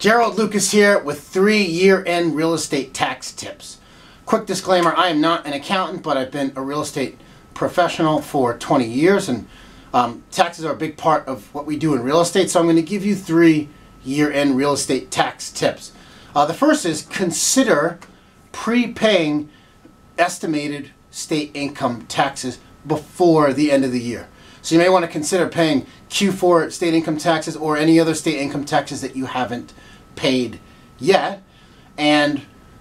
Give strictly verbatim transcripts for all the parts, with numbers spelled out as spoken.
Gerald Lucas here with three year-end real estate tax tips. Quick disclaimer, I am not an accountant, but I've been a real estate professional for twenty years, and um, taxes are a big part of what we do in real estate, so I'm going to give you three year-end real estate tax tips. Uh, the first is consider prepaying estimated state income taxes before the end of the year. So you may want to consider paying Q four state income taxes or any other state income taxes that you haven't paid yet, and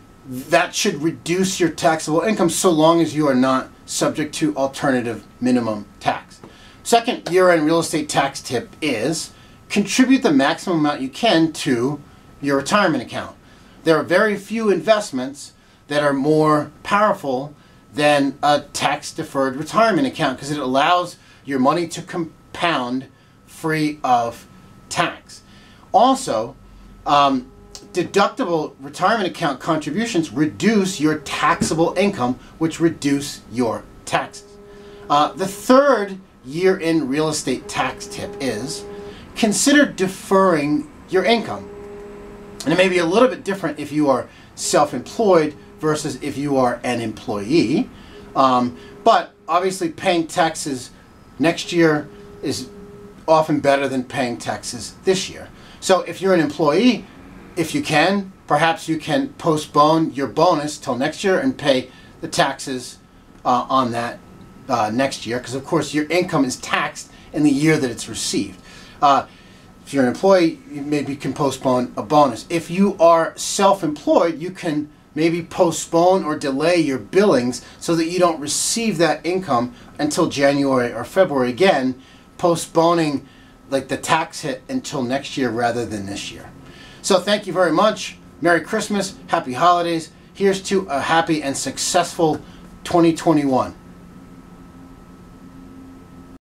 that should reduce your taxable income so long as you are not subject to alternative minimum tax. Second year-end real estate tax tip is contribute the maximum amount you can to your retirement account. There are very few investments that are more powerful than a tax-deferred retirement account because it allows your money to compound free of tax. Also, um, deductible retirement account contributions reduce your taxable income, which reduce your taxes. Uh, the third year-end real estate tax tip is consider deferring your income. And it may be a little bit different if you are self-employed versus if you are an employee. Um, but obviously paying taxes next year is often better than paying taxes this year. So if you're an employee, if you can, perhaps you can postpone your bonus till next year and pay the taxes uh, on that uh, next year, because of course your income is taxed in the year that it's received. Uh, if you're an employee, you maybe can postpone a bonus. If you are self-employed, you can maybe postpone or delay your billings so that you don't receive that income until January or February, again postponing like the tax hit until next year rather than this year. So thank you very much. Merry Christmas, happy holidays. Here's to a happy and successful twenty twenty-one.